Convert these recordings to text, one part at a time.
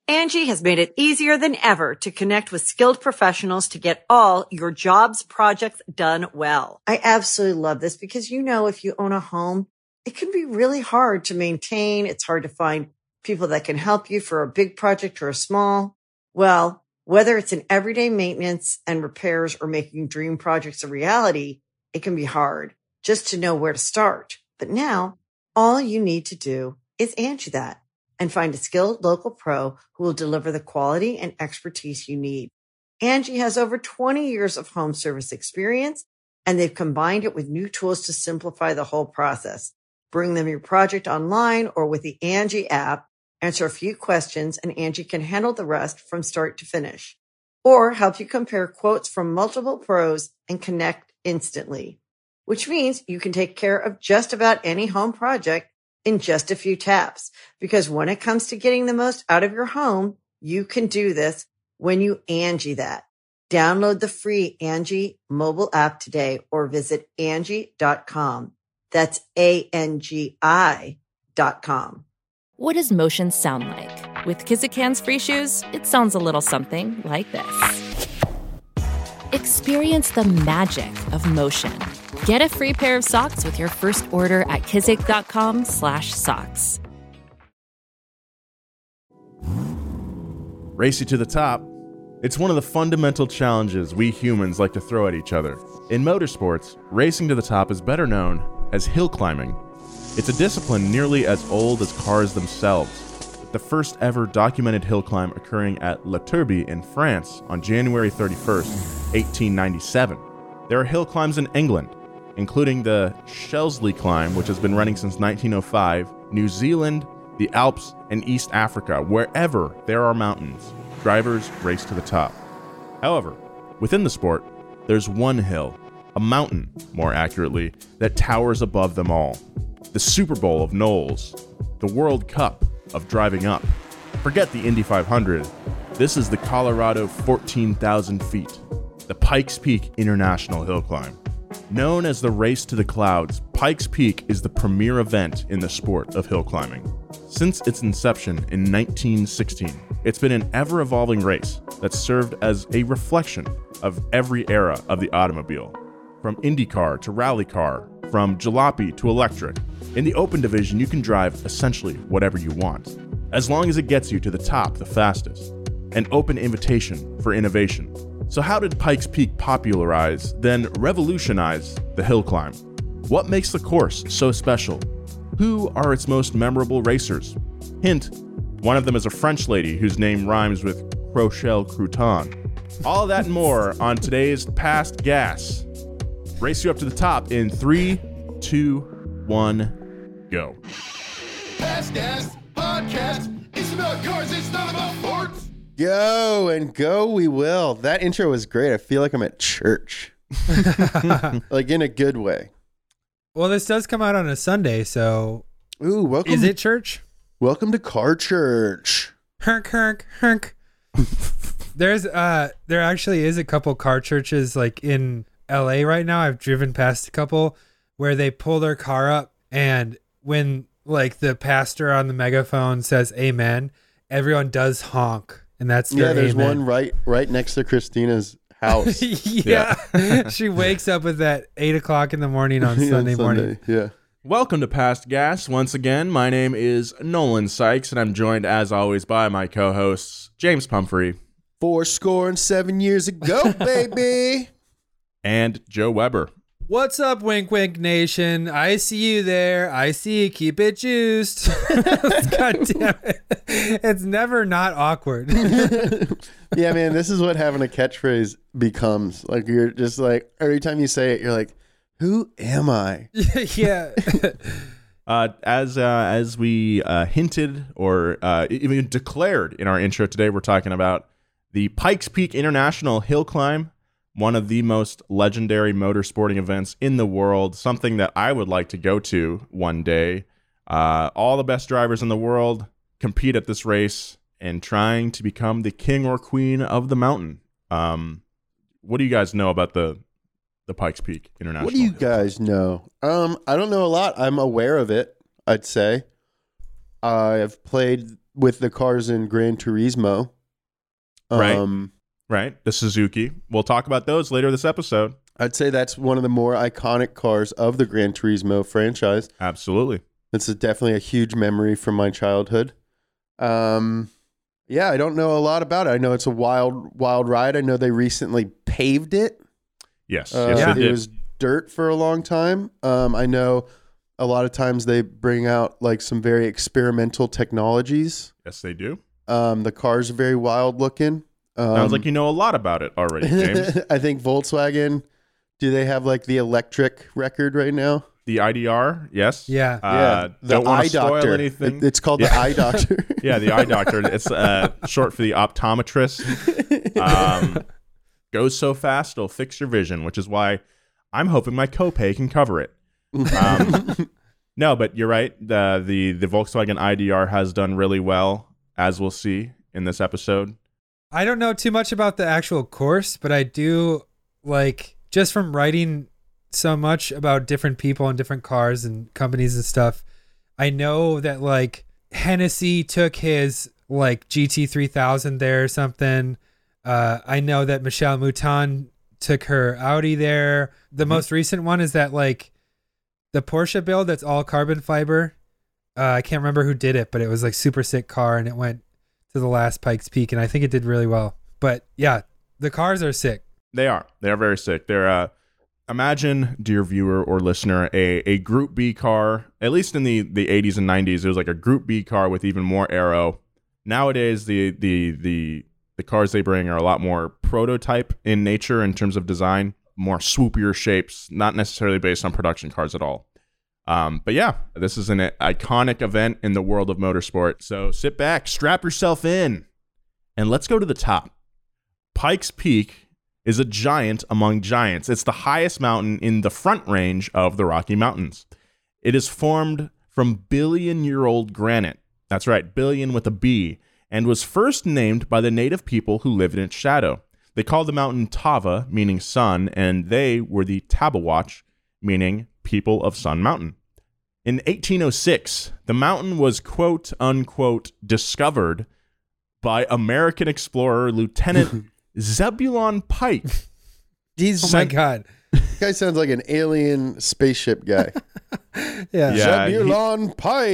Angie has made it easier than ever to connect with skilled professionals to get all your jobs projects done well. I absolutely love this because, if you own a home, it can be really hard to maintain. It's hard to find people that can help you for a big project or a small. Well, whether it's in everyday maintenance and repairs or making dream projects a reality, it can be hard just to know where to start. But now all you need to do is Angie that and find a skilled local pro who will deliver the quality and expertise you need. Angie has over 20 years of home service experience, and they've combined it with new tools to simplify the whole process. Bring them your project online or with the Angie app, answer a few questions, and Angie can handle the rest from start to finish. Or help you compare quotes from multiple pros and connect instantly, which means you can take care of just about any home project in just a few taps. Because when it comes to getting the most out of your home, you can do this when you Angie that. Download the free Angie mobile app today or visit Angie.com. That's ANGI.com. What does motion sound like? With Kizikans free shoes, it sounds a little something like this. Experience the magic of motion. Get a free pair of socks with your first order at kizik.com/socks. Race you to the top. It's one of the fundamental challenges we humans like to throw at each other. In motorsports, racing to the top is better known as hill climbing. It's a discipline nearly as old as cars themselves. The first ever documented hill climb occurring at La Turbie in France on January 31st, 1897. There are hill climbs in England, including the Shelsley Climb, which has been running since 1905, New Zealand, the Alps, and East Africa. Wherever there are mountains, drivers race to the top. However, within the sport, there's one hill, a mountain, more accurately, that towers above them all. The Super Bowl of Knowles, the World Cup of driving up. Forget the Indy 500. This is the Colorado 14,000 feet, the Pikes Peak International Hill Climb. Known as the Race to the Clouds, Pikes Peak is the premier event in the sport of hill climbing. Since its inception in 1916, it's been an ever-evolving race that's served as a reflection of every era of the automobile, from IndyCar to rally car, from jalopy to electric. In the open division, you can drive essentially whatever you want, as long as it gets you to the top the fastest. An open invitation for innovation. So how did Pikes Peak popularize, then revolutionize the hill climb? What makes the course so special? Who are its most memorable racers? Hint, one of them is a French lady whose name rhymes with Crochelle Crouton. All that and more on today's Past Gas. Race you up to the top in 3, 2, 1, go. Past Gas Podcast. It's about cars, it's not about sports. Go and go we will. That intro was great. I feel like I'm at church. Like in a good way. Well, this does come out on a Sunday, so... Ooh, welcome. Is it church? Welcome to Car Church. Herk, herk, herk. There actually is a couple car churches like in LA right now. I've driven past a couple where they pull their car up, and when like the pastor on the megaphone says amen, everyone does honk, and that's their there's amen. one right next to Christina's house. Yeah. She wakes up with that 8 o'clock in the morning on Sunday morning. Yeah. Welcome to Past Gas. Once again, my name is Nolan Sykes, and I'm joined as always by my co-hosts, James Pumphrey. 7 years ago, baby. And Joe Weber. What's up, Wink Wink Nation? I see you there. I see you. Keep it juiced. God damn it. It's never not awkward. Yeah, man, this is what having a catchphrase becomes. Like, you're just like, every time you say it, you're like, who am I? Yeah. As we hinted or even declared in our intro today, we're talking about the Pikes Peak International Hill Climb, one of the most legendary motorsporting events in the world, something that I would like to go to one day. All the best drivers in the world compete at this race and trying to become the king or queen of the mountain. What do you guys know about the Pikes Peak International? What do you guys know? I don't know a lot. I'm aware of it, I'd say. I've played with the cars in Gran Turismo. Right. The Suzuki. We'll talk about those later this episode. I'd say that's one of the more iconic cars of the Gran Turismo franchise. Absolutely. It's definitely a huge memory from my childhood. Yeah, I don't know a lot about it. I know it's a wild ride. I know they recently paved it. Yes. It they did. was dirt for a long time. I know a lot of times they bring out like some very experimental technologies. Yes, they do. The cars are very wild looking. Sounds like you know a lot about it already, James. I think Volkswagen, do they have like the electric record right now? The IDR, yes. Yeah. The Don't want eye to spoil doctor. anything. It's called the eye doctor. Yeah, the eye doctor. It's short for the optometrist. Goes so fast, it'll fix your vision, which is why I'm hoping my copay can cover it. No, but you're right. The Volkswagen IDR has done really well, as we'll see in this episode. I don't know too much about the actual course, but I do like just from writing so much about different people and different cars and companies and stuff. I know that like Hennessy took his like GT3000 there or something. I know that Michelle Mouton took her Audi there. The most recent one is that like the Porsche build that's all carbon fiber. I can't remember who did it, but it was like super sick car and it went to the last Pikes Peak and I think it did really well. But yeah, the cars are sick. They are very sick. They're imagine, dear viewer or listener, a Group B car. At least in the 80s and 90s, it was like a Group B car with even more aero. Nowadays, the cars they bring are a lot more prototype in nature in terms of design, more swoopier shapes, not necessarily based on production cars at all. But yeah, this is an iconic event in the world of motorsport. So sit back, strap yourself in, and let's go to the top. Pikes Peak is a giant among giants. It's the highest mountain in the Front Range of the Rocky Mountains. It is formed from billion-year-old granite. That's right, billion with a B, and was first named by the native people who lived in its shadow. They called the mountain Tava, meaning sun, and they were the Tabawatch, meaning people of Sun Mountain. In 1806, the mountain was quote-unquote discovered by American explorer Lieutenant Zebulon Pike. Oh my God. This guy sounds like an alien spaceship guy. Yeah. Zebulon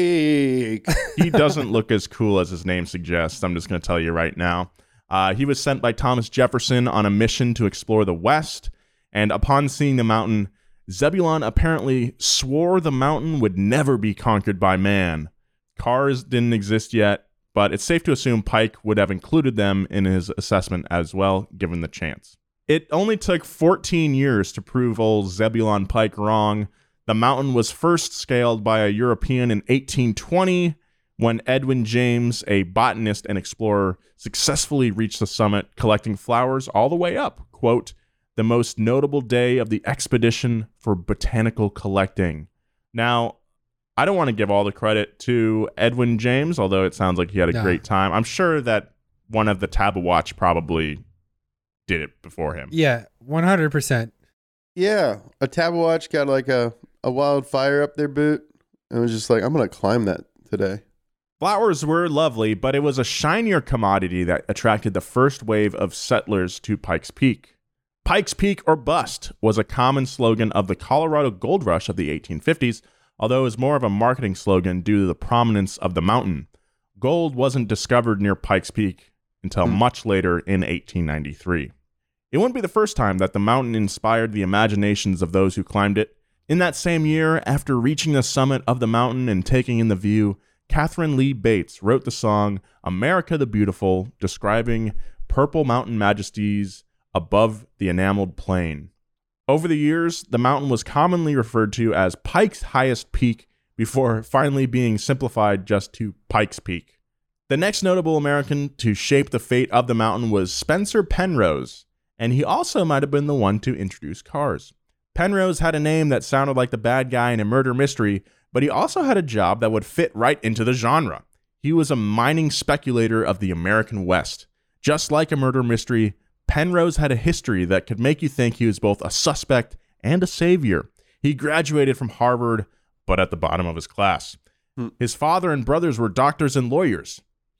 Pike. He doesn't look as cool as his name suggests. I'm just going to tell you right now. He was sent by Thomas Jefferson on a mission to explore the West, and upon seeing the mountain, Zebulon apparently swore the mountain would never be conquered by man. Cars didn't exist yet, but it's safe to assume Pike would have included them in his assessment as well, given the chance. It only took 14 years to prove old Zebulon Pike wrong. The mountain was first scaled by a European in 1820, when Edwin James, a botanist and explorer, successfully reached the summit, collecting flowers all the way up. Quote, the most notable day of the expedition for botanical collecting. Now, I don't want to give all the credit to Edwin James, although it sounds like he had a great time. I'm sure that one of the Tabawatch probably did it before him. Yeah, 100%. Yeah, a Tabawatch got like a wildfire up their boot and was just like, I'm going to climb that today. Flowers were lovely, but it was a shinier commodity that attracted the first wave of settlers to Pikes Peak. Pikes Peak or bust was a common slogan of the Colorado Gold Rush of the 1850s, although it was more of a marketing slogan due to the prominence of the mountain. Gold wasn't discovered near Pikes Peak until much later in 1893. It wouldn't be the first time that the mountain inspired the imaginations of those who climbed it. In that same year, after reaching the summit of the mountain and taking in the view, Catherine Lee Bates wrote the song America the Beautiful, describing purple mountain majesties above the enameled plain. Over the years, the mountain was commonly referred to as Pike's highest peak before finally being simplified just to Pikes Peak. The next notable American to shape the fate of the mountain was Spencer Penrose, and he also might have been the one to introduce cars. Penrose had a name that sounded like the bad guy in a murder mystery, but he also had a job that would fit right into the genre. He was a mining speculator of the American West. Just like a murder mystery, Penrose had a history that could make you think he was both a suspect and a savior. He graduated from Harvard, but at the bottom of his class. His father and brothers were doctors and lawyers.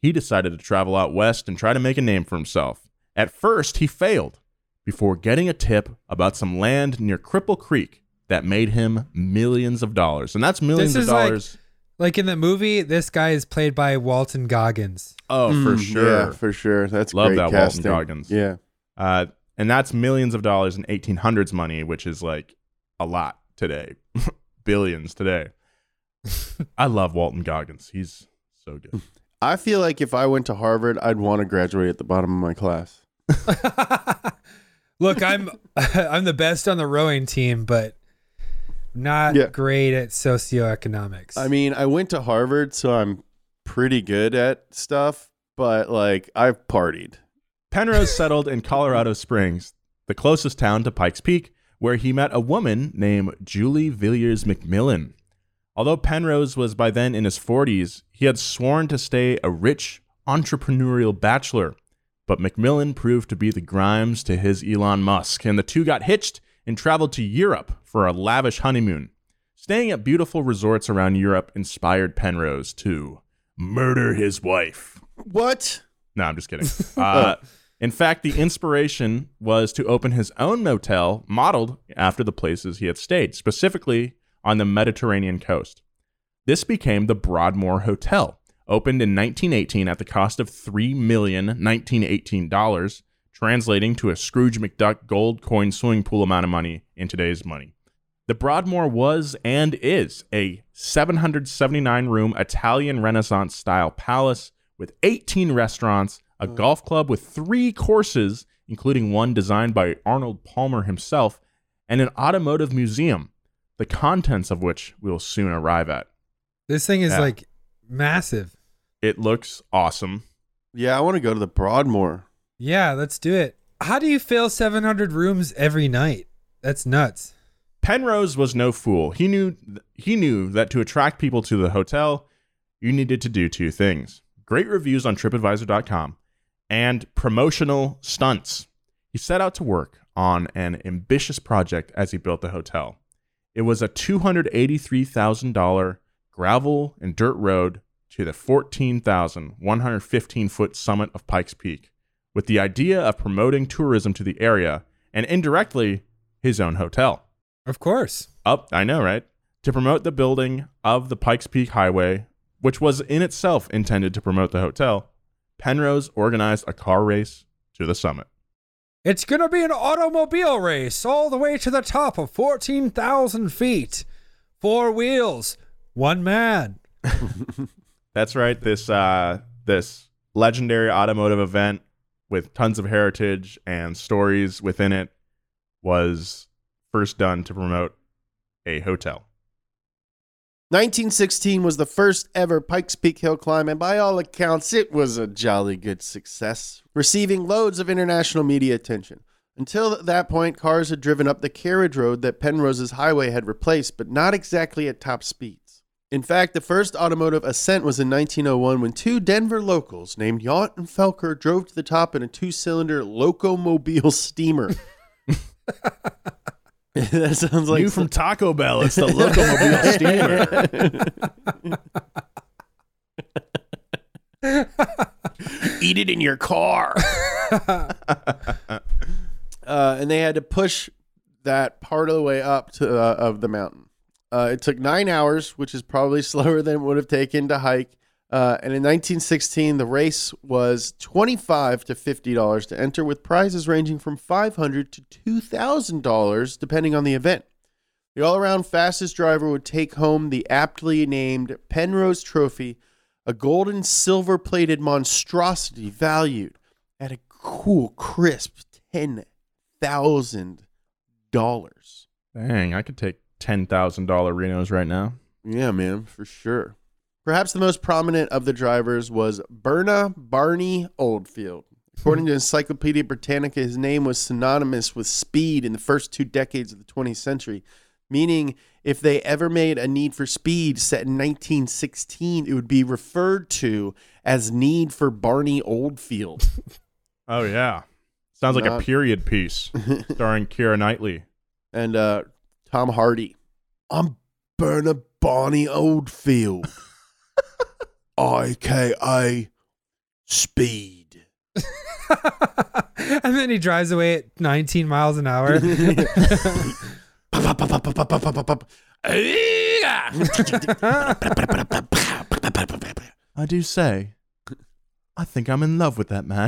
he decided to travel out west and try to make a name for himself. At first, he failed before getting a tip about some land near Cripple Creek that made him millions of dollars. And that's millions of dollars. Like in the movie, this guy is played by Walton Goggins. Oh, for sure. Yeah, for sure. That's Love great that casting. Walton Goggins. Yeah. And that's millions of dollars in 1800s money, which is like a lot today. Billions today. I love Walton Goggins. He's so good. I feel like if I went to Harvard, I'd want to graduate at the bottom of my class. Look, I'm the best on the rowing team, but not great at socioeconomics. I mean, I went to Harvard, so I'm pretty good at stuff, but like I've partied. Penrose settled in Colorado Springs, the closest town to Pikes Peak, where he met a woman named Julie Villiers McMillan. Although Penrose was by then in his 40s, he had sworn to stay a rich, entrepreneurial bachelor. But McMillan proved to be the Grimes to his Elon Musk, and the two got hitched and traveled to Europe for a lavish honeymoon. Staying at beautiful resorts around Europe inspired Penrose to murder his wife. What? No, I'm just kidding. In fact, the inspiration was to open his own motel modeled after the places he had stayed, specifically on the Mediterranean coast. This became the Broadmoor Hotel, opened in 1918 at the cost of $3,019,18, translating to a Scrooge McDuck gold coin swimming pool amount of money in today's money. The Broadmoor was and is a 779-room Italian Renaissance-style palace with 18 restaurants, a golf club with 3 courses, including one designed by Arnold Palmer himself, and an automotive museum, the contents of which we'll soon arrive at. This thing is like massive. It looks awesome. Yeah, I want to go to the Broadmoor. Yeah, let's do it. How do you fill 700 rooms every night? That's nuts. Penrose was no fool. He knew that to attract people to the hotel, you needed to do 2 things: great reviews on TripAdvisor.com and promotional stunts. He set out to work on an ambitious project as he built the hotel. It was a $283,000 gravel and dirt road to the 14,115-foot summit of Pikes Peak, with the idea of promoting tourism to the area and indirectly his own hotel. Of course. I know, right? To promote the building of the Pikes Peak Highway, which was in itself intended to promote the hotel, Penrose organized a car race to the summit. It's going to be an automobile race all the way to the top of 14,000 feet. 4 wheels, 1 man. That's right. This legendary automotive event with tons of heritage and stories within it was first done to promote a hotel. 1916 was the first ever Pikes Peak hill climb, and by all accounts, it was a jolly good success, receiving loads of international media attention. Until that point, cars had driven up the carriage road that Penrose's highway had replaced, but not exactly at top speeds. In fact, the first automotive ascent was in 1901 when 2 Denver locals named Yount and Felker drove to the top in a 2-cylinder Locomobile steamer. That sounds like new from Taco Bell. It's the Locomobile steamer. Eat it in your car. And they had to push that part of the way up to of the mountain. It took 9 hours, which is probably slower than it would have taken to hike. And in 1916, the race was $25 to $50 to enter, with prizes ranging from $500 to $2,000, depending on the event. The all-around fastest driver would take home the aptly named Penrose Trophy, a gold and silver-plated monstrosity valued at a cool, crisp $10,000. Dang, I could take $10,000 Renos right now. Yeah, man, for sure. Perhaps the most prominent of the drivers was Burna Barney Oldfield. According to Encyclopedia Britannica, his name was synonymous with speed in the first 2 decades of the 20th century, meaning if they ever made a Need for Speed set in 1916, it would be referred to as Need for Barney Oldfield. Oh, yeah. Sounds like a period piece starring Keira Knightley. And Tom Hardy. I'm Burna Barney Oldfield. IKA speed. And then he drives away at 19 miles an hour. I do say, I think I'm in love with that man.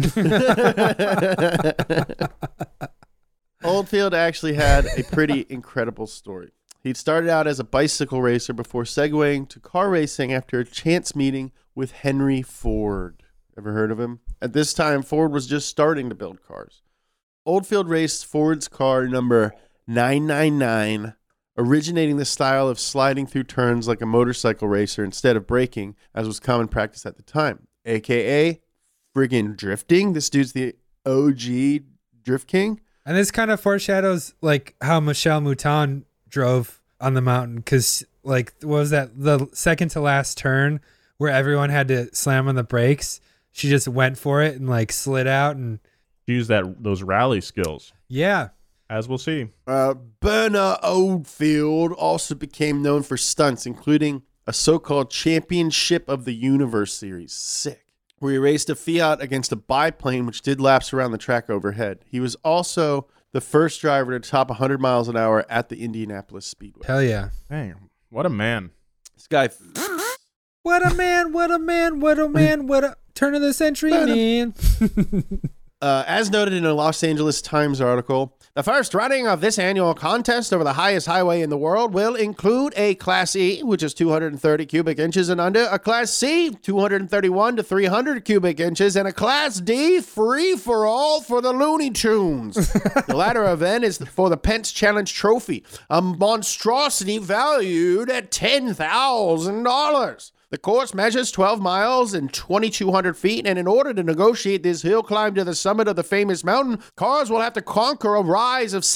Oldfield actually had a pretty incredible story. He'd started out as a bicycle racer before segueing to car racing after a chance meeting with Henry Ford. Ever heard of him? At this time, Ford was just starting to build cars. Oldfield raced Ford's car number 999, originating the style of sliding through turns like a motorcycle racer instead of braking, as was common practice at the time, aka friggin' drifting. This dude's the OG drift king. And this kind of foreshadows like how Michelle Mouton drove on the mountain, because like, what was that, the second to last turn where everyone had to slam on the brakes? She just went for it and like slid out and Use those rally skills, yeah. as we'll see. Bernard Oldfield also became known for stunts, including a so-called Championship of the Universe series. Sick. Where he raced a Fiat against a biplane, which did laps around the track overhead. He was also the first driver to top 100 miles an hour at the Indianapolis Speedway. Hell yeah. Dang, what a man. This guy... What a man, what a man, what a man, what a turn of the century man. As noted in a Los Angeles Times article, the first running of this annual contest over the highest highway in the world will include a Class E, which is 230 cubic inches and under, a Class C, 231 to 300 cubic inches, and a Class D, free-for-all for the Looney Tunes. The latter event is for the Pence Challenge Trophy, a monstrosity valued at $10,000. The course measures 12 miles and 2,200 feet, and in order to negotiate this hill climb to the summit of the famous mountain, cars will have to conquer a rise of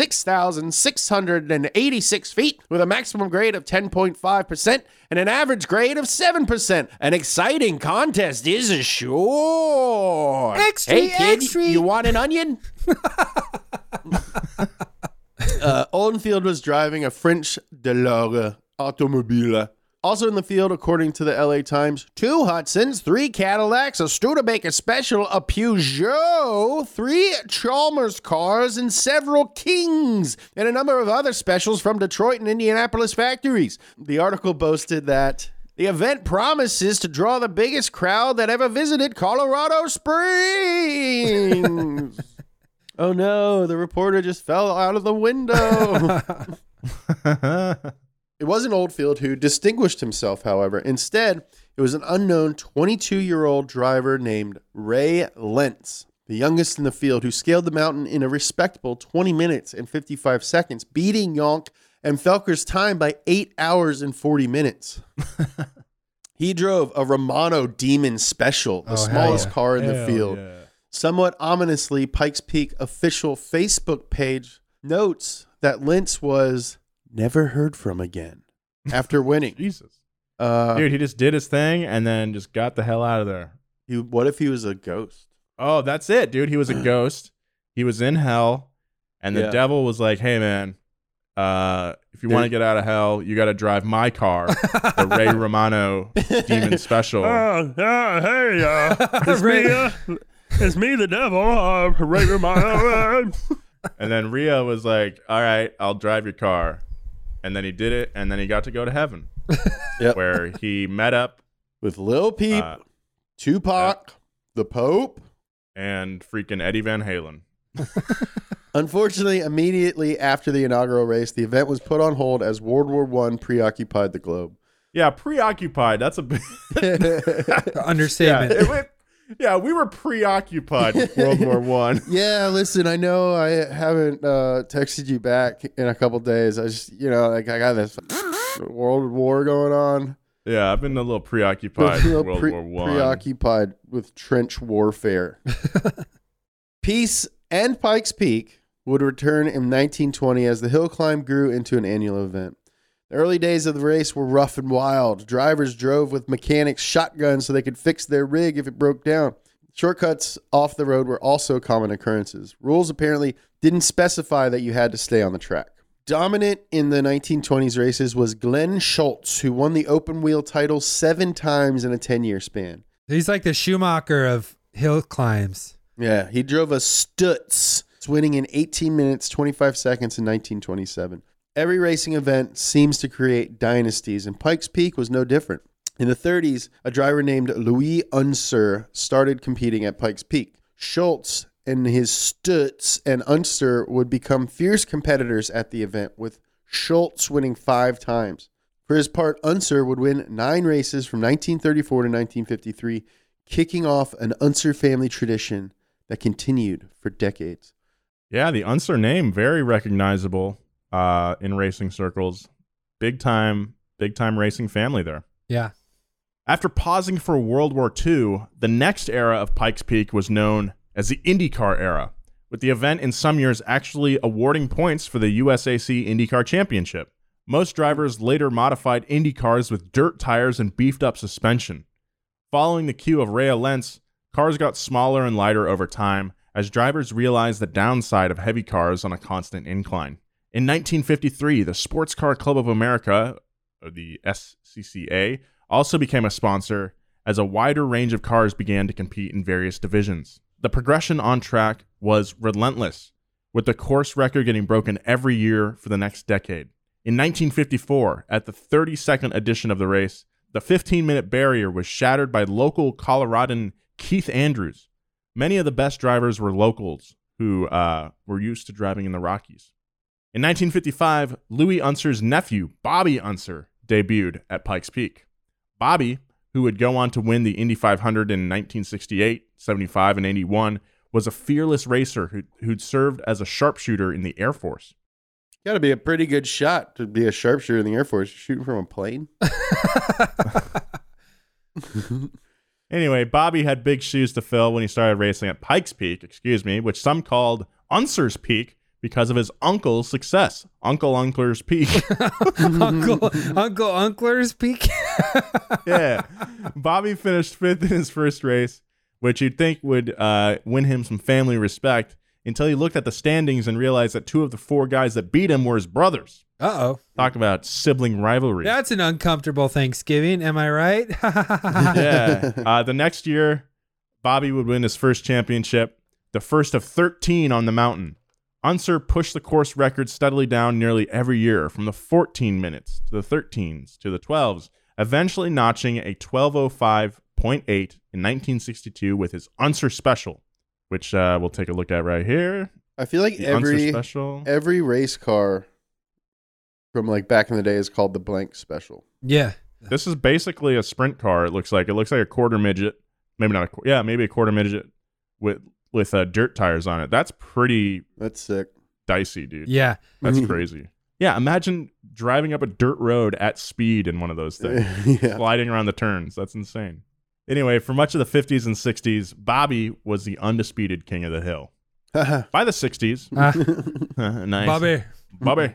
6,686 feet with a maximum grade of 10.5% and an average grade of 7%. An exciting contest is assured. Hey, kid, you want an onion? Oldfield was driving a French Delorme automobile. Also in the field, according to the LA Times, 2 Hudsons, 3 Cadillacs, a Studebaker Special, a Peugeot, 3 Chalmers cars, and several Kings, and a number of other specials from Detroit and Indianapolis factories. The article boasted that the event promises to draw the biggest crowd that ever visited Colorado Springs. Oh no, the reporter just fell out of the window. It wasn't Oldfield who distinguished himself, however. Instead, it was an unknown 22-year-old driver named Ray Lentz, the youngest in the field, who scaled the mountain in a respectable 20 minutes and 55 seconds, beating Yonk and Felker's time by 8 hours and 40 minutes. He drove a Romano Demon Special, the smallest car in the field. Yeah. Somewhat ominously, Pikes Peak official Facebook page notes that Lentz was never heard from again after winning. Jesus. Dude, he just did his thing and then just got the hell out of there. What if he was a ghost? Oh, that's it, dude. He was a ghost. He was in hell, and the devil was like, hey, man, if you want to get out of hell, you got to drive my car, the Ray Romano Demon Special. It's me, the devil, Ray Romano. And then Rhea was like, all right, I'll drive your car. And then he did it, and then he got to go to heaven, where he met up with Lil Peep, Tupac, the Pope, and freaking Eddie Van Halen. Unfortunately, immediately after the inaugural race, the event was put on hold as World War I preoccupied the globe. Yeah, preoccupied. That's a big understatement. Yeah, we were preoccupied with World War I. Yeah, listen, I know I haven't texted you back in a couple days. I just, I got this World War going on. Yeah, I've been a little preoccupied with World War I. Preoccupied with trench warfare. Peace and Pikes Peak would return in 1920 as the hill climb grew into an annual event. The early days of the race were rough and wild. Drivers drove with mechanics' shotguns so they could fix their rig if it broke down. Shortcuts off the road were also common occurrences. Rules apparently didn't specify that you had to stay on the track. Dominant in the 1920s races was Glenn Schultz, who won the open wheel title 7 times in a 10-year span. He's like the Schumacher of hill climbs. Yeah, he drove a Stutz, winning in 18 minutes, 25 seconds in 1927. Every racing event seems to create dynasties, and Pikes Peak was no different. In the 30s, a driver named Louis Unser started competing at Pikes Peak. Schultz and his Stutz and Unser would become fierce competitors at the event, with Schultz winning 5 times. For his part, Unser would win 9 races from 1934 to 1953, kicking off an Unser family tradition that continued for decades. Yeah, the Unser name, very recognizable in racing circles. Big time racing family there. Yeah. After pausing for World War II, the next era of Pikes Peak was known as the IndyCar era, with the event in some years actually awarding points for the USAC IndyCar Championship. Most drivers later modified Indy cars with dirt tires and beefed up suspension. Following the cue of Ray Lentz, cars got smaller and lighter over time as drivers realized the downside of heavy cars on a constant incline. In 1953, the Sports Car Club of America, or the SCCA, also became a sponsor as a wider range of cars began to compete in various divisions. The progression on track was relentless, with the course record getting broken every year for the next decade. In 1954, at the 32nd edition of the race, the 15-minute barrier was shattered by local Coloradan Keith Andrews. Many of the best drivers were locals who were used to driving in the Rockies. In 1955, Louis Unser's nephew, Bobby Unser, debuted at Pikes Peak. Bobby, who would go on to win the Indy 500 in 1968, 75, and 81, was a fearless racer who'd served as a sharpshooter in the Air Force. Got to be a pretty good shot to be a sharpshooter in the Air Force, shooting from a plane. Anyway, Bobby had big shoes to fill when he started racing at Pikes Peak, which some called Unser's Peak because of his uncle's success. Uncle Unkler's Peak. Uncle Unkler's Peak? Yeah. Bobby finished 5th in his first race, which you'd think would win him some family respect, until he looked at the standings and realized that 2 of the 4 guys that beat him were his brothers. Uh-oh. Talk about sibling rivalry. That's an uncomfortable Thanksgiving, am I right? Yeah. The next year, Bobby would win his first championship, the first of 13 on the mountain. Unser pushed the course record steadily down nearly every year, from the 14 minutes to the 13s to the 12s, eventually notching a 12:05.8 in 1962 with his Unser Special, which we'll take a look at right here. I feel like every race car from like back in the day is called the blank special. Yeah. This is basically a sprint car. It looks like a quarter midget, maybe not maybe a quarter midget with dirt tires on it. That's sick. Dicey, dude. Yeah. That's crazy. Yeah, imagine driving up a dirt road at speed in one of those things, sliding around the turns. That's insane. Anyway, for much of the 50s and 60s, Bobby was the undisputed king of the hill. By the 60s, nice. Bobby.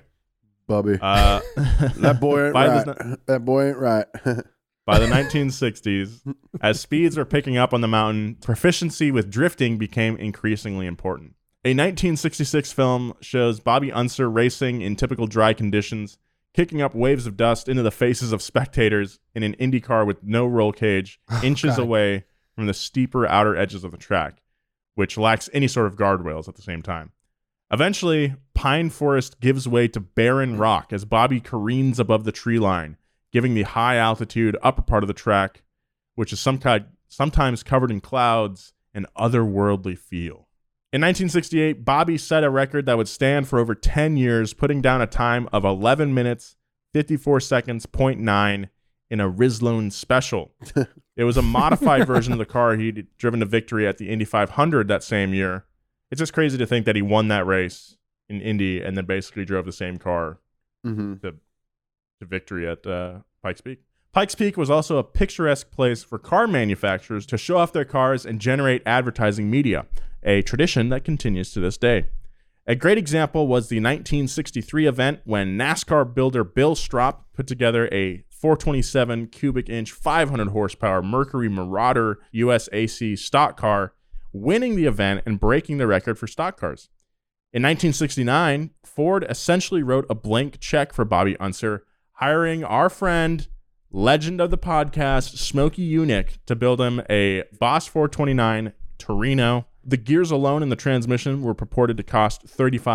That boy ain't right. That boy ain't right. By the 1960s, as speeds were picking up on the mountain, proficiency with drifting became increasingly important. A 1966 film shows Bobby Unser racing in typical dry conditions, kicking up waves of dust into the faces of spectators in an Indy car with no roll cage, inches away from the steeper outer edges of the track, which lacks any sort of guardrails at the same time. Eventually, pine forest gives way to barren rock as Bobby careens above the tree line, giving the high-altitude upper part of the track, which is sometimes covered in clouds, an otherworldly feel. In 1968, Bobby set a record that would stand for over 10 years, putting down a time of 11 minutes, 54 seconds, 0.9 in a Rislone Special. It was a modified version of the car he'd driven to victory at the Indy 500 that same year. It's just crazy to think that he won that race in Indy and then basically drove the same car to victory at Pikes Peak. Pikes Peak was also a picturesque place for car manufacturers to show off their cars and generate advertising media, a tradition that continues to this day. A great example was the 1963 event when NASCAR builder Bill Stropp put together a 427 cubic inch, 500 horsepower Mercury Marauder USAC stock car, winning the event and breaking the record for stock cars. In 1969, Ford essentially wrote a blank check for Bobby Unser, hiring our friend, legend of the podcast, Smokey Yunick, to build him a Boss 429 Torino. The gears alone in the transmission were purported to cost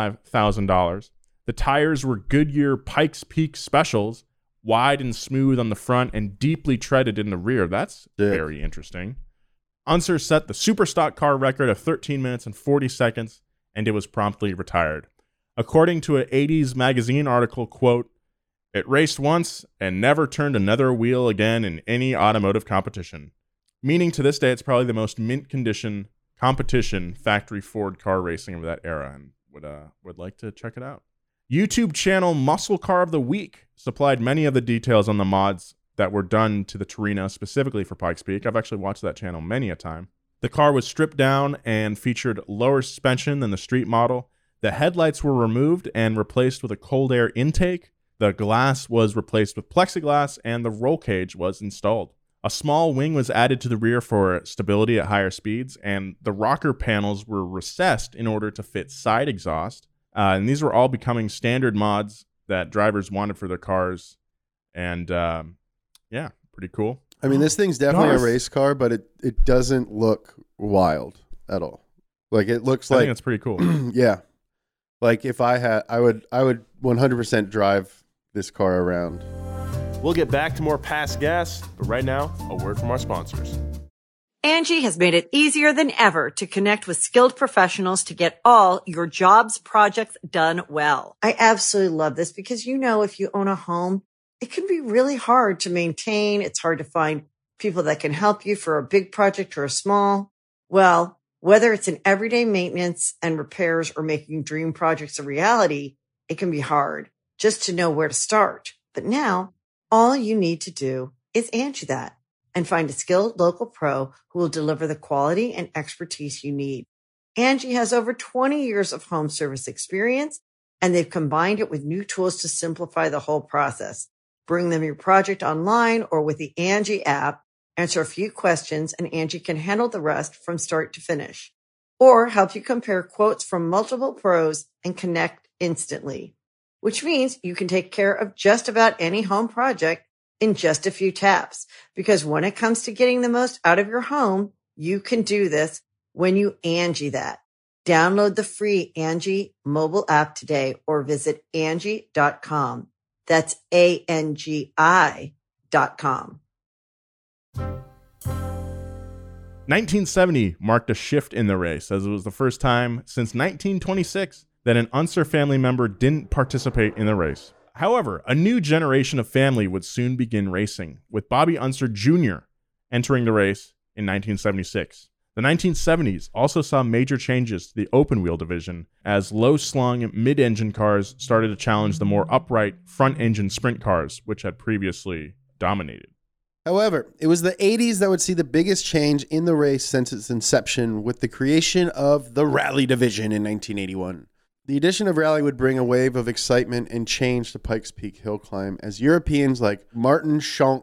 $35,000. The tires were Goodyear Pikes Peak Specials, wide and smooth on the front and deeply treaded in the rear. That's very interesting. Unser set the super stock car record of 13 minutes and 40 seconds, and it was promptly retired. According to an 80s magazine article, quote, "It raced once and never turned another wheel again in any automotive competition." Meaning to this day, it's probably the most mint condition competition factory Ford car racing of that era, and would like to check it out. YouTube channel Muscle Car of the Week supplied many of the details on the mods that were done to the Torino specifically for Pikes Peak. I've actually watched that channel many a time. The car was stripped down and featured lower suspension than the street model. The headlights were removed and replaced with a cold air intake. The glass was replaced with plexiglass, and the roll cage was installed. A small wing was added to the rear for stability at higher speeds, and the rocker panels were recessed in order to fit side exhaust. And these were all becoming standard mods that drivers wanted for their cars. And yeah, pretty cool. I mean, this thing's definitely Nice. a race car, but it doesn't look wild at all. Like, it looks I like, think that's pretty cool. yeah. Like, if I had, I would 100% drive this car around. We'll get back to more past gas, but right now, a word from our sponsors. Angie has made it easier than ever to connect with skilled professionals to get all your jobs projects done well. I absolutely love this because, you know, if you own a home, it can be really hard to maintain. It's hard to find people that can help you for a big project or a small. Well, whether it's in everyday maintenance and repairs or making dream projects a reality, it can be hard just to know where to start. But now, all you need to do is Angie that and find a skilled local pro who will deliver the quality and expertise you need. Angie has over 20 years of home service experience, and they've combined it with new tools to simplify the whole process. Bring them your project online or with the Angie app, answer a few questions, and Angie can handle the rest from start to finish. Or help you compare quotes from multiple pros and connect instantly, which means you can take care of just about any home project in just a few taps. Because when it comes to getting the most out of your home, you can do this when you Angie that. Download the free Angie mobile app today or visit Angie.com. That's ANGI.com. 1970 marked a shift in the race, as it was the first time since 1926 that an Unser family member didn't participate in the race. However, a new generation of family would soon begin racing, with Bobby Unser Jr. entering the race in 1976. The 1970s also saw major changes to the open-wheel division as low-slung mid-engine cars started to challenge the more upright front-engine sprint cars, which had previously dominated. However, it was the 80s that would see the biggest change in the race since its inception with the creation of the Rally Division in 1981. The addition of Rally would bring a wave of excitement and change to Pikes Peak hill climb as Europeans like Martin Schonk,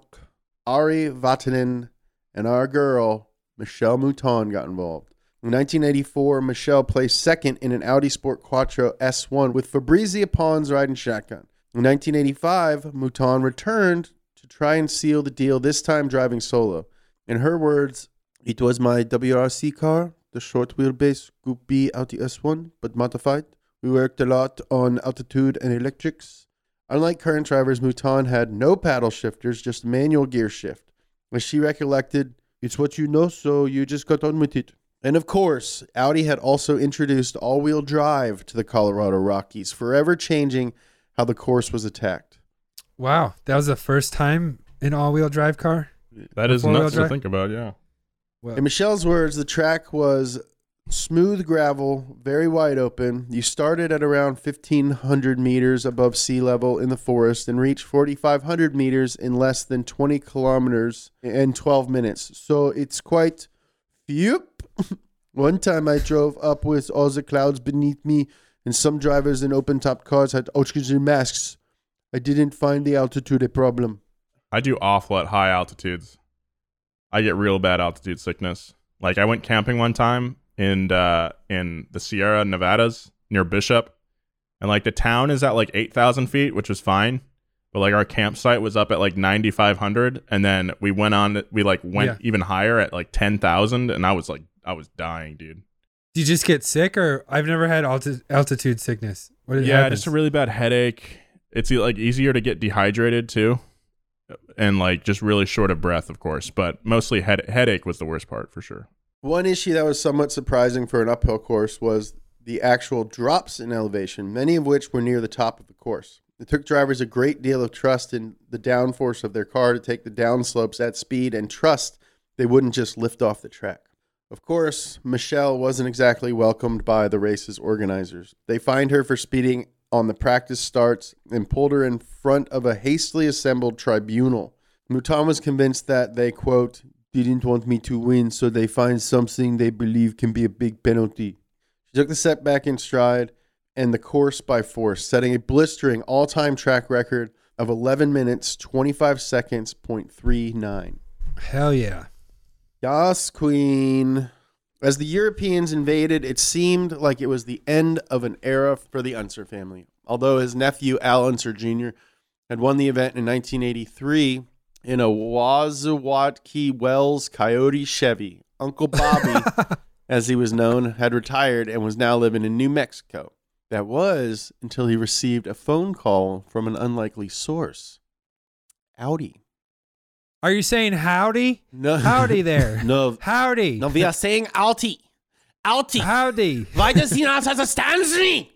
Ari Vatanen, and our girl, Michelle Mouton, got involved. In 1984, Michelle placed second in an Audi Sport Quattro S1 with Fabrizia Pons riding shotgun. In 1985, Mouton returned to try and seal the deal, this time driving solo. In her words, "It was my WRC car, the short wheelbase Group B Audi S1, but modified. We worked a lot on altitude and electrics. Unlike current drivers, Mouton had no paddle shifters, just manual gear shift. As she recollected, it's what you know, so you just got on with it." And of course, Audi had also introduced all-wheel drive to the Colorado Rockies, forever changing how the course was attacked. Wow, that was the first time an all-wheel drive car? That is Four-wheel nuts to drive? think about, yeah. Well, In Michelle's words, the track was smooth gravel, very wide open. You started at around 1,500 meters above sea level in the forest and reached 4,500 meters in less than 20 kilometers in 12 minutes. So it's quite phew. One time I drove up with all the clouds beneath me, and some drivers in open-top cars had oxygen masks. I didn't find the altitude a problem. I do awful at high altitudes. I get real bad altitude sickness. Like, I went camping one time in the Sierra Nevadas near Bishop, and like the town is at like 8,000 feet, which was fine, but like our campsite was up at like 9,500, and then we went even higher at like 10,000, and I was I was dying, dude. Do you just get sick, or I've never had altitude sickness? What Just a really bad headache. It's like easier to get dehydrated too, and like just really short of breath, of course. But mostly headache was the worst part for sure. One issue that was somewhat surprising for an uphill course was the actual drops in elevation, many of which were near the top of the course. It took drivers a great deal of trust in the downforce of their car to take the downslopes at speed and trust they wouldn't just lift off the track. Of course, Michelle wasn't exactly welcomed by the race's organizers. They fined her for speeding on the practice starts and pulled her in front of a hastily assembled tribunal. Mouton was convinced that they, quote, didn't want me to win, so they find something they believe can be a big penalty. She took the setback in stride and the course by force, setting a blistering all-time track record of 11 minutes, 25 seconds, .39. Hell yeah. Yas, Queen. As the Europeans invaded, it seemed like it was the end of an era for the Unser family. Although his nephew, Al Unser Jr., had won the event in 1983 in a Wazawatkee Wells Coyote Chevy. Uncle Bobby, as he was known, had retired and was now living in New Mexico. That was until he received a phone call from an unlikely source. Audi. Are you saying howdy? No. Howdy there. No. Howdy. No, we are saying Audi. Audi. Howdy. Why does he not understand me?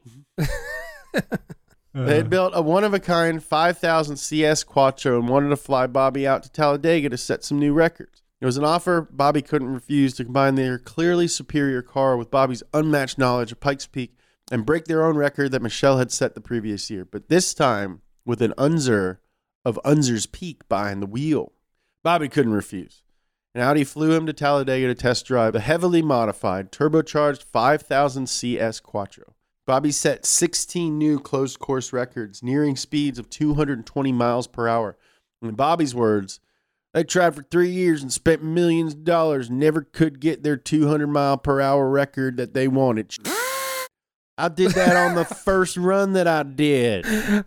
They had built a one-of-a-kind 5,000 CS Quattro and wanted to fly Bobby out to Talladega to set some new records. It was an offer Bobby couldn't refuse to combine their clearly superior car with Bobby's unmatched knowledge of Pikes Peak and break their own record that Michelle had set the previous year, but this time with an Unser of Unser's Peak behind the wheel. Bobby couldn't refuse. And Audi flew him to Talladega to test drive the heavily modified, turbocharged 5,000 CS Quattro. Bobby set 16 new closed course records, nearing speeds of 220 miles per hour. In Bobby's words, they tried for 3 years and spent millions of dollars, never could get their 200 mile per hour record that they wanted. I did that on the first run that I did.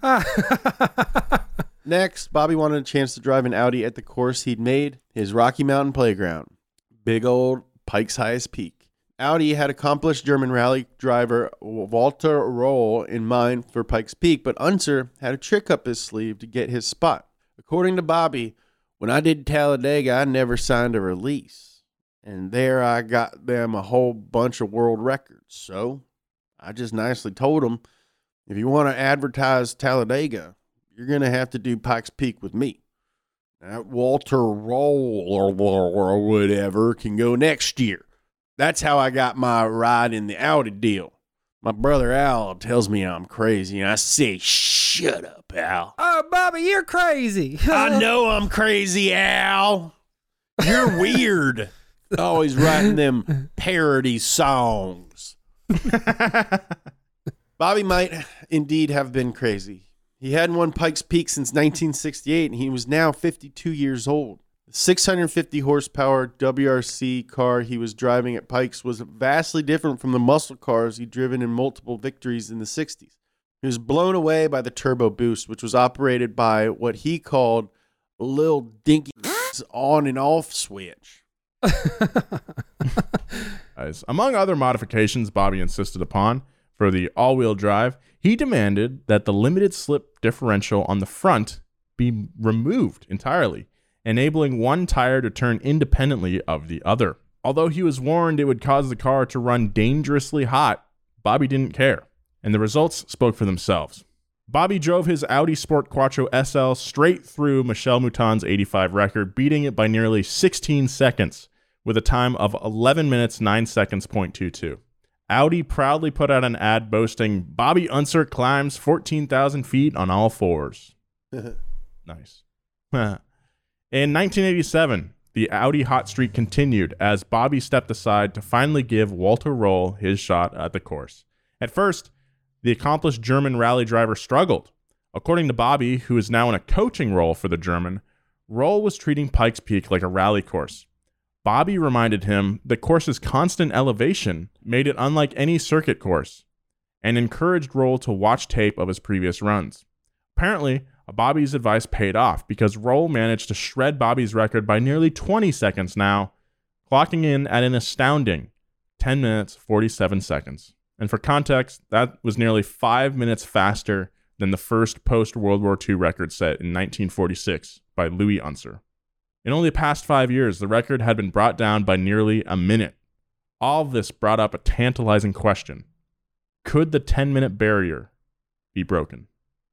Next, Bobby wanted a chance to drive an Audi at the course he'd made, his Rocky Mountain Playground, big old Pike's highest peak. Audi had accomplished German rally driver Walter Röhrl in mind for Pike's Peak, but Unser had a trick up his sleeve to get his spot. According to Bobby, when I did Talladega, I never signed a release, and there I got them a whole bunch of world records. So I just nicely told them, if you want to advertise Talladega, you're going to have to do Pikes Peak with me. That Walter Röhrl or whatever can go next year. That's how I got my ride in the Audi deal. My brother Al tells me I'm crazy, and I say, shut up, Al. Oh, Bobby, you're crazy. I know I'm crazy, Al. You're weird. Always writing them parody songs. Bobby might indeed have been crazy. He hadn't won Pikes Peak since 1968, and he was now 52 years old. The 650 horsepower WRC car he was driving at Pikes was vastly different from the muscle cars he'd driven in multiple victories in the 60s. He was blown away by the turbo boost, which was operated by what he called a little dinky on and off switch. Among other modifications Bobby insisted upon for the all-wheel drive, he demanded that the limited slip differential on the front be removed entirely, enabling one tire to turn independently of the other. Although he was warned it would cause the car to run dangerously hot, Bobby didn't care, and the results spoke for themselves. Bobby drove his Audi Sport Quattro SL straight through Michel Mouton's 85 record, beating it by nearly 16 seconds, with a time of 11 minutes 9 seconds .22. Audi proudly put out an ad boasting, Bobby Unser climbs 14,000 feet on all fours. Nice. In 1987, the Audi hot streak continued as Bobby stepped aside to finally give Walter Röhrl his shot at the course. At first, the accomplished German rally driver struggled. According to Bobby, who is now in a coaching role for the German, Röhrl was treating Pikes Peak like a rally course. Bobby reminded him the course's constant elevation made it unlike any circuit course, and encouraged Röhrl to watch tape of his previous runs. Apparently, Bobby's advice paid off because Röhrl managed to shred Bobby's record by nearly 20 seconds now, clocking in at an astounding 10 minutes, 47 seconds. And for context, that was nearly 5 minutes faster than the first post-World War II record set in 1946 by Louis Unser. In only the past 5 years, the record had been brought down by nearly a minute. All of this brought up a tantalizing question. Could the 10-minute barrier be broken?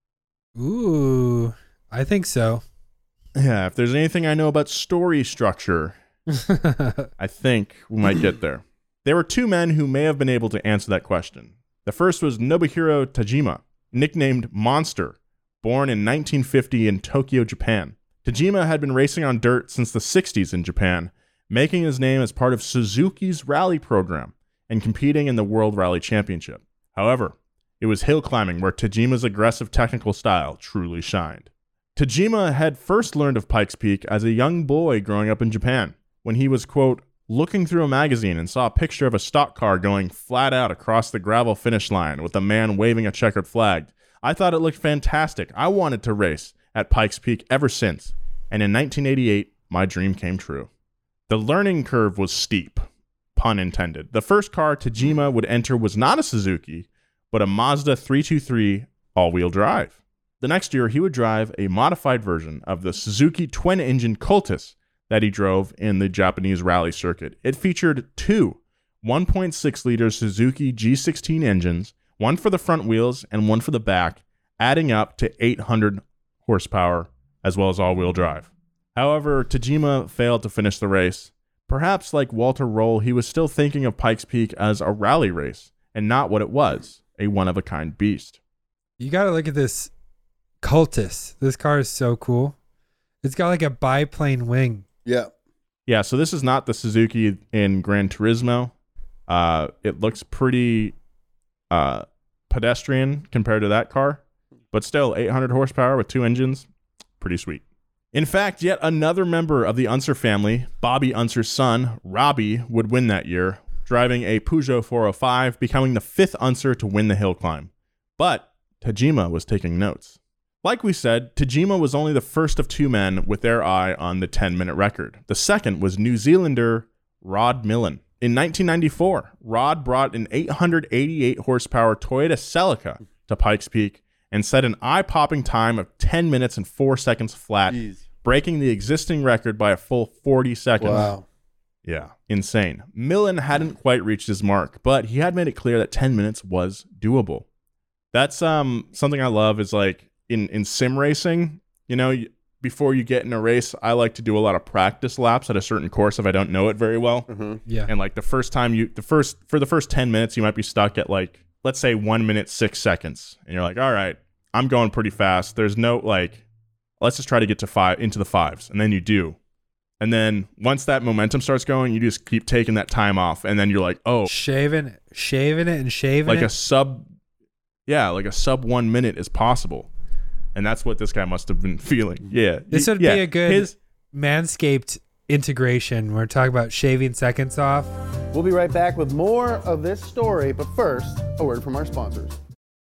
Ooh, I think so. Yeah, if there's anything I know about story structure, I think we might get there. There were two men who may have been able to answer that question. The first was Nobuhiro Tajima, nicknamed Monster, born in 1950 in Tokyo, Japan. Tajima had been racing on dirt since the 60s in Japan, making his name as part of Suzuki's rally program and competing in the World Rally Championship. However, it was hill climbing where Tajima's aggressive technical style truly shined. Tajima had first learned of Pikes Peak as a young boy growing up in Japan, when he was, quote, looking through a magazine and saw a picture of a stock car going flat out across the gravel finish line with a man waving a checkered flag. I thought it looked fantastic. I wanted to race at Pikes Peak ever since, and in 1988, my dream came true. The learning curve was steep, pun intended. The first car Tajima would enter was not a Suzuki, but a Mazda 323 all-wheel drive. The next year, he would drive a modified version of the Suzuki twin-engine Cultus that he drove in the Japanese rally circuit. It featured two 1.6-liter Suzuki G16 engines, one for the front wheels and one for the back, adding up to 800 horsepower, as well as all-wheel drive. However, Tajima failed to finish the race. Perhaps like Walter Roll, he was still thinking of Pikes Peak as a rally race, and not what it was, a one-of-a-kind beast. You got to look at this Cultus. This car is so cool. It's got like a biplane wing. Yeah. Yeah, so this is not the Suzuki in Gran Turismo. It looks pretty pedestrian compared to that car, but still 800 horsepower with two engines, pretty sweet. In fact, yet another member of the Unser family, Bobby Unser's son, Robbie, would win that year, driving a Peugeot 405, becoming the fifth Unser to win the hill climb. But Tajima was taking notes. Like we said, Tajima was only the first of two men with their eye on the 10-minute record. The second was New Zealander Rod Millen. In 1994, Rod brought an 888 horsepower Toyota Celica to Pikes Peak and set an eye-popping time of 10 minutes and 4 seconds flat, breaking the existing record by a full 40 seconds. Wow. Yeah, insane. Millen hadn't quite reached his mark, but he had made it clear that 10 minutes was doable. That's something I love is like in sim racing, you know, before you get in a race, I like to do a lot of practice laps at a certain course if I don't know it very well. Mm-hmm. Yeah. And like for the first 10 minutes, you might be stuck at like, let's say 1 minute, 6 seconds. And you're like, all right, I'm going pretty fast. There's no like, let's just try to get to into the fives. And then you do. And then once that momentum starts going, you just keep taking that time off. And then you're like, oh, Shaving it and shaving like it. a sub 1 minute is possible. And that's what this guy must have been feeling. Yeah. This would be a good Manscaped integration. We're talking about shaving seconds off. We'll be right back with more of this story, but first, a word from our sponsors.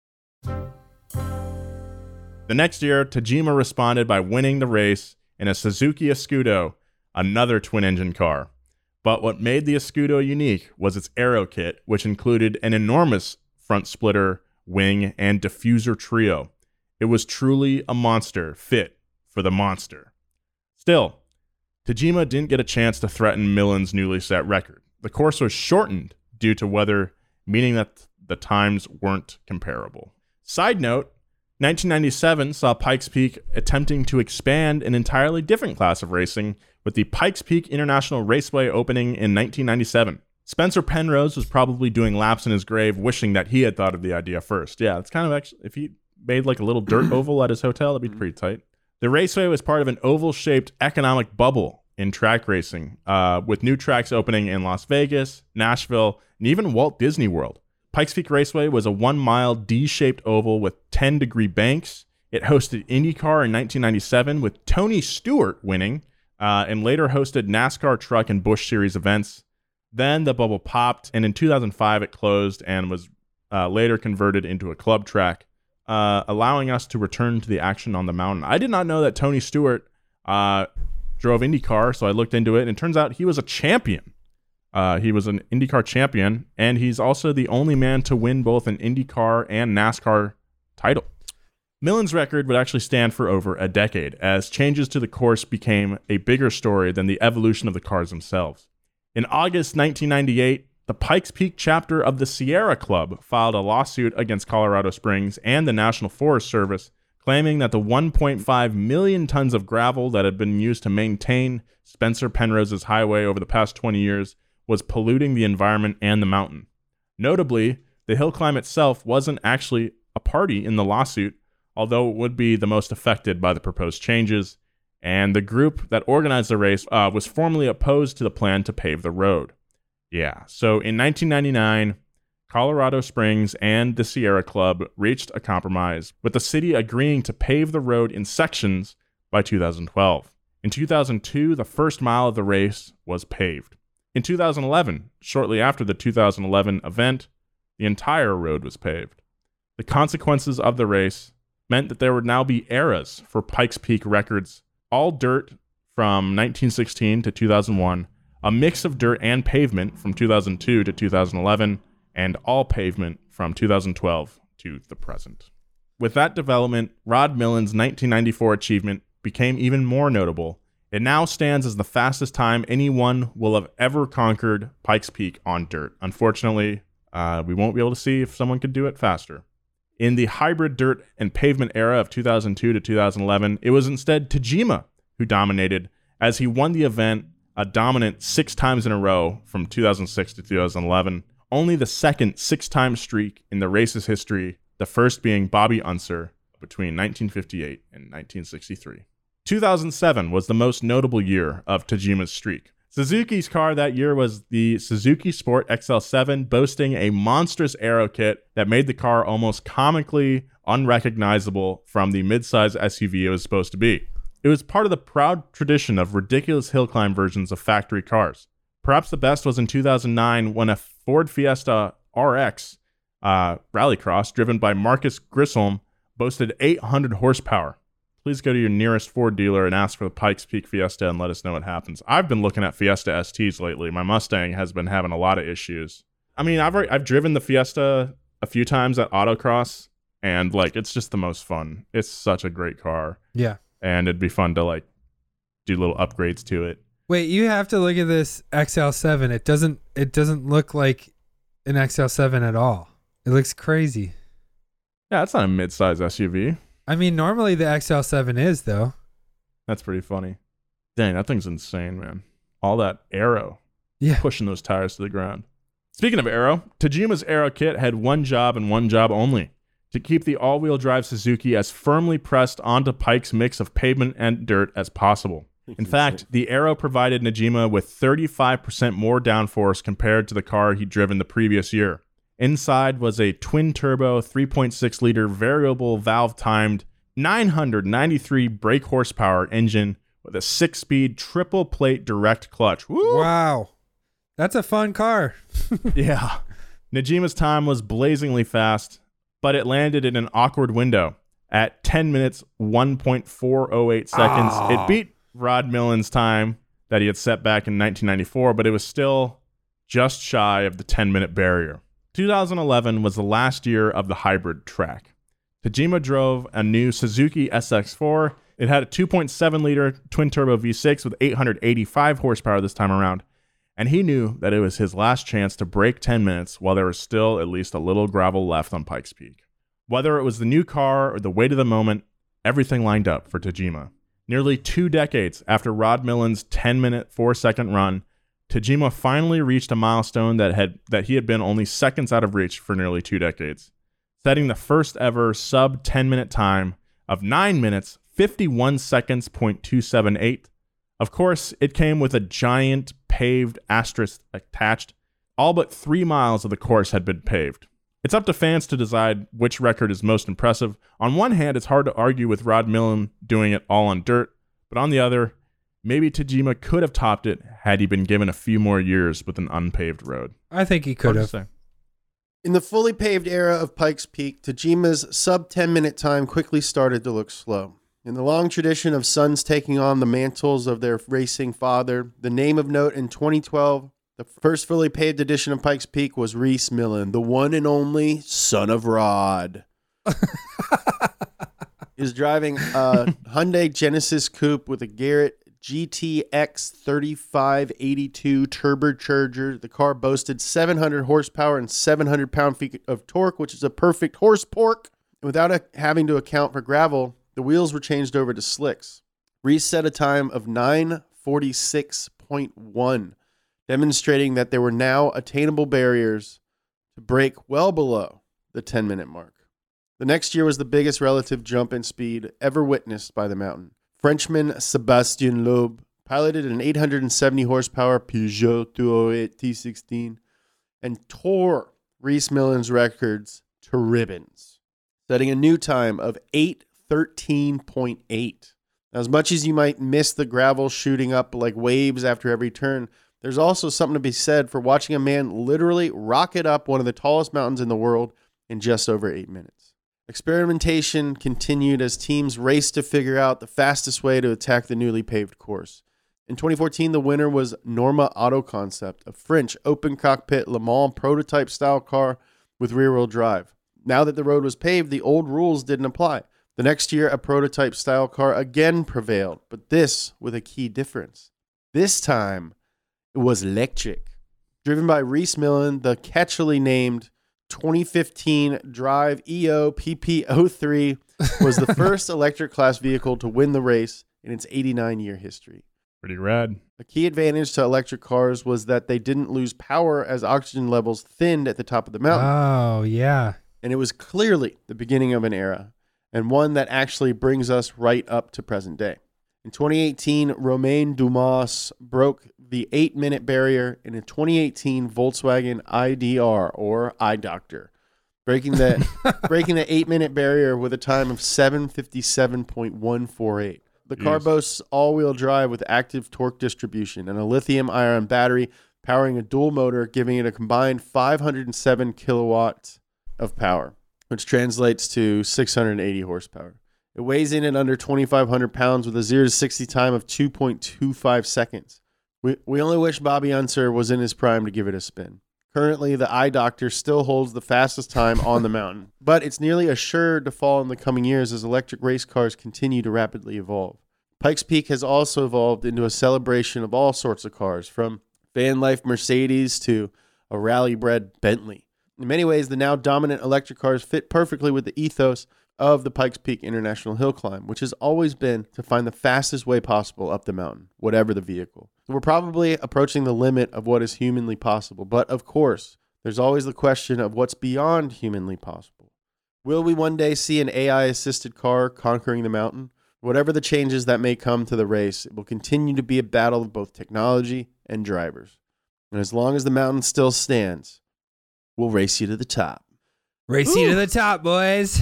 The next year, Tajima responded by winning the race in a Suzuki Escudo, another twin-engine car. But what made the Escudo unique was its aero kit, which included an enormous front splitter, wing, and diffuser trio. It was truly a monster fit for the monster. Still, Tajima didn't get a chance to threaten Millen's newly set record. The course was shortened due to weather, meaning that the times weren't comparable. Side note, 1997 saw Pikes Peak attempting to expand an entirely different class of racing with the Pikes Peak International Raceway opening in 1997. Spencer Penrose was probably doing laps in his grave wishing that he had thought of the idea first. Yeah, it's kind of actually, if he made like a little dirt oval at his hotel, that'd be pretty tight. The raceway was part of an oval-shaped economic bubble in track racing, with new tracks opening in Las Vegas, Nashville, and even Walt Disney World. Pikes Peak Raceway was a 1-mile D-shaped oval with 10-degree banks. It hosted IndyCar in 1997 with Tony Stewart winning, and later hosted NASCAR Truck and Busch Series events. Then the bubble popped, and in 2005 it closed and was later converted into a club track, allowing us to return to the action on the mountain. I did not know that Tony Stewart drove IndyCar, so I looked into it, and it turns out he was a champion He was an IndyCar champion, and he's also the only man to win both an IndyCar and NASCAR title. Millen's record would actually stand for over a decade, as changes to the course became a bigger story than the evolution of the cars themselves. In August 1998, the Pikes Peak chapter of the Sierra Club filed a lawsuit against Colorado Springs and the National Forest Service, claiming that the 1.5 million tons of gravel that had been used to maintain Spencer Penrose's highway over the past 20 years was polluting the environment and the mountain. Notably, the hill climb itself wasn't actually a party in the lawsuit, although it would be the most affected by the proposed changes, and the group that organized the race was formally opposed to the plan to pave the road. Yeah, so in 1999, Colorado Springs and the Sierra Club reached a compromise, with the city agreeing to pave the road in sections by 2012. In 2002, the first mile of the race was paved. In 2011, shortly after the 2011 event, the entire road was paved. The consequences of the race meant that there would now be eras for Pikes Peak records, all dirt from 1916 to 2001, a mix of dirt and pavement from 2002 to 2011, and all pavement from 2012 to the present. With that development, Rod Millen's 1994 achievement became even more notable. It now stands as the fastest time anyone will have ever conquered Pikes Peak on dirt. Unfortunately, we won't be able to see if someone could do it faster. In the hybrid dirt and pavement era of 2002 to 2011, it was instead Tajima who dominated, as he won the event a dominant 6 times in a row from 2006 to 2011, only the second 6-time streak in the race's history, the first being Bobby Unser between 1958 and 1963. 2007 was the most notable year of Tajima's streak. Suzuki's car that year was the Suzuki Sport XL7, boasting a monstrous aero kit that made the car almost comically unrecognizable from the midsize SUV it was supposed to be. It was part of the proud tradition of ridiculous hill climb versions of factory cars. Perhaps the best was in 2009 when a Ford Fiesta RX rallycross driven by Marcus Grisholm boasted 800 horsepower. Please go to your nearest Ford dealer and ask for the Pikes Peak Fiesta and let us know what happens. I've been looking at Fiesta STs lately. My Mustang has been having a lot of issues. I mean, I've driven the Fiesta a few times at autocross, and like it's just the most fun. It's such a great car. Yeah. And it'd be fun to like do little upgrades to it. Wait, you have to look at this XL7. It doesn't look like an XL7 at all. It looks crazy. Yeah, it's not a midsize SUV. I mean, normally the XL7 is, though. That's pretty funny. Dang, that thing's insane, man. All that aero. Yeah. Pushing those tires to the ground. Speaking of aero, Tajima's aero kit had one job and one job only: to keep the all-wheel drive Suzuki as firmly pressed onto Pike's mix of pavement and dirt as possible. In fact, the aero provided Tajima with 35% more downforce compared to the car he'd driven the previous year. Inside was a twin-turbo 3.6-liter variable valve-timed 993 brake horsepower engine with a 6-speed triple-plate direct clutch. Woo! Wow. That's a fun car. Yeah. Tajima's time was blazingly fast, but it landed in an awkward window. At 10 minutes, 1.408 seconds, It beat Rod Millen's time that he had set back in 1994, but it was still just shy of the 10-minute barrier. 2011 was the last year of the hybrid track. Tajima drove a new Suzuki SX4. It had a 2.7-liter twin-turbo V6 with 885 horsepower this time around, and he knew that it was his last chance to break 10 minutes while there was still at least a little gravel left on Pikes Peak. Whether it was the new car or the weight of the moment, everything lined up for Tajima. Nearly 2 decades after Rod Millen's 10-minute, 4-second run, Tajima finally reached a milestone that he had been only seconds out of reach for nearly 2 decades, setting the first ever sub 10-minute time of 9 minutes, 51 seconds, .278. Of course, it came with a giant paved asterisk attached. All but 3 miles of the course had been paved. It's up to fans to decide which record is most impressive. On one hand, it's hard to argue with Rod Millen doing it all on dirt, but on the other, maybe Tajima could have topped it had he been given a few more years with an unpaved road. I think he could have. In the fully paved era of Pikes Peak, Tajima's sub 10-minute time quickly started to look slow. In the long tradition of sons taking on the mantles of their racing father, the name of note in 2012 The first fully paved edition of Pikes Peak was Reese Millen, the one and only son of Rod. He was driving a Hyundai Genesis Coupe with a Garrett GTX 3582 turbocharger. The car boasted 700 horsepower and 700 pound-feet of torque, which is a perfect horse pork. Without having to account for gravel, the wheels were changed over to slicks. Reese set a time of 9:46.1, demonstrating that there were now attainable barriers to break well below the 10-minute mark. The next year was the biggest relative jump in speed ever witnessed by the mountain. Frenchman Sébastien Loeb piloted an 870 horsepower Peugeot 208 T16 and tore Reese Millen's records to ribbons, setting a new time of 8:13.8. Now, as much as you might miss the gravel shooting up like waves after every turn, there's also something to be said for watching a man literally rocket up one of the tallest mountains in the world in just over 8 minutes. Experimentation continued as teams raced to figure out the fastest way to attack the newly paved course. In 2014, the winner was Norma Auto Concept, a French open-cockpit Le Mans prototype-style car with rear-wheel drive. Now that the road was paved, the old rules didn't apply. The next year, a prototype-style car again prevailed, but this with a key difference. This time, it was electric. Driven by Reese Millen, the catchily named 2015 Drive EO PP03 was the first electric class vehicle to win the race in its 89-year history. Pretty rad. A key advantage to electric cars was that they didn't lose power as oxygen levels thinned at the top of the mountain. Oh, yeah. And it was clearly the beginning of an era, and one that actually brings us right up to present day. In 2018, Romain Dumas broke the 8-minute barrier in a 2018 Volkswagen IDR, or iDoctor, breaking the 8-minute barrier with a time of 7:57.148. The car boasts all-wheel drive with active torque distribution and a lithium-ion battery powering a dual motor, giving it a combined 507 kilowatts of power, which translates to 680 horsepower. It weighs in at under 2,500 pounds with a 0 to 60 time of 2.25 seconds. We only wish Bobby Unser was in his prime to give it a spin. Currently, the iDoctor still holds the fastest time on the mountain, but it's nearly assured to fall in the coming years as electric race cars continue to rapidly evolve. Pikes Peak has also evolved into a celebration of all sorts of cars, from van life Mercedes to a rally-bred Bentley. In many ways, the now dominant electric cars fit perfectly with the ethos of the Pikes Peak International Hill Climb, which has always been to find the fastest way possible up the mountain, whatever the vehicle. We're probably approaching the limit of what is humanly possible, but of course, there's always the question of what's beyond humanly possible. Will we one day see an AI-assisted car conquering the mountain? Whatever the changes that may come to the race, it will continue to be a battle of both technology and drivers. And as long as the mountain still stands, we'll race you to the top. Race you to the top, boys.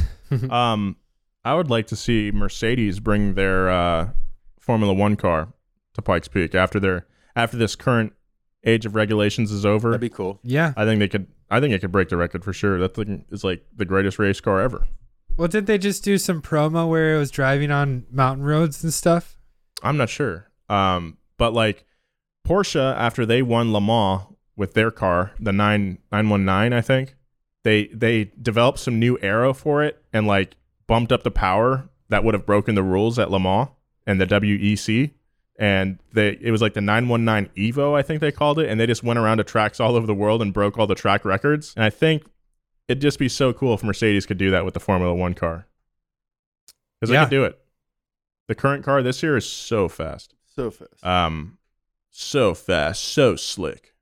I would like to see Mercedes bring their Formula One car to Pikes Peak after this current age of regulations is over. That'd be cool. Yeah. I think it could break the record for sure. That thing is like the greatest race car ever. Well, didn't they just do some promo where it was driving on mountain roads and stuff? I'm not sure. But like Porsche, after they won Le Mans with their car, the 919, I think, they developed some new aero for it and like bumped up the power that would have broken the rules at Le Mans and the WEC. And it was like the 919 Evo, I think they called it. And they just went around to tracks all over the world and broke all the track records. And I think it'd just be so cool if Mercedes could do that with the Formula One car. Because they could do it. The current car this year is so fast. So fast. So fast, so slick.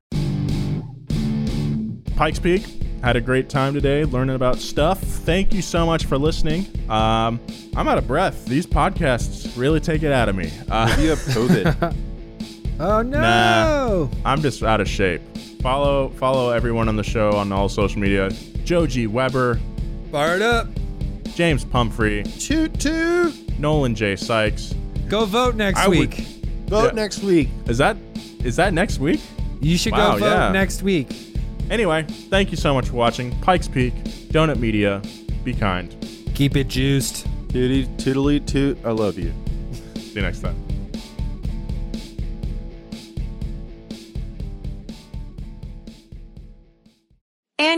Pikes Peak, had a great time today learning about stuff. Thank you so much for listening. I'm out of breath. These podcasts really take it out of me. Maybe you have COVID. Oh, no. Nah, I'm just out of shape. Follow everyone on the show on all social media. Joe G. Weber. Fired up. James Pumphrey. Toot toot. Nolan J. Sykes. Go vote next week. Vote next week. Is that next week? You should go vote next week. Anyway, thank you so much for watching. Pikes Peak, Donut Media. Be kind. Keep it juiced. Toodly toot. I love you. See you next time.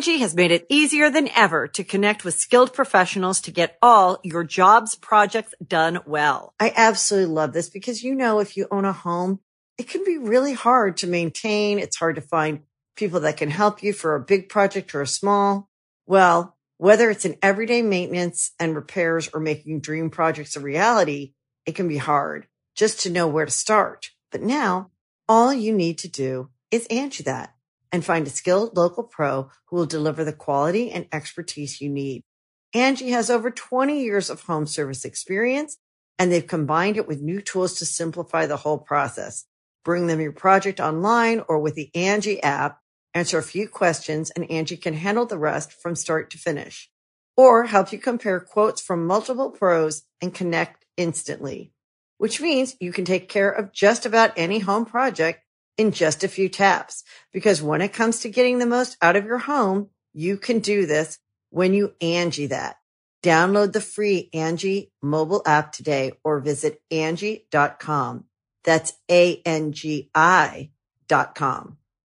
Angie has made it easier than ever to connect with skilled professionals to get all your jobs projects done well. I absolutely love this because, you know, if you own a home, it can be really hard to maintain. It's hard to find people that can help you for a big project or a small. Well, whether it's in everyday maintenance and repairs or making dream projects a reality, it can be hard just to know where to start. But now all you need to do is Angie that and find a skilled local pro who will deliver the quality and expertise you need. Angie has over 20 years of home service experience, and they've combined it with new tools to simplify the whole process. Bring them your project online or with the Angie app, answer a few questions, and Angie can handle the rest from start to finish. Or help you compare quotes from multiple pros and connect instantly, which means you can take care of just about any home project in just a few taps. Because when it comes to getting the most out of your home, you can do this when you Angie that. Download the free Angie mobile app today or visit Angie.com. That's ANGI.com.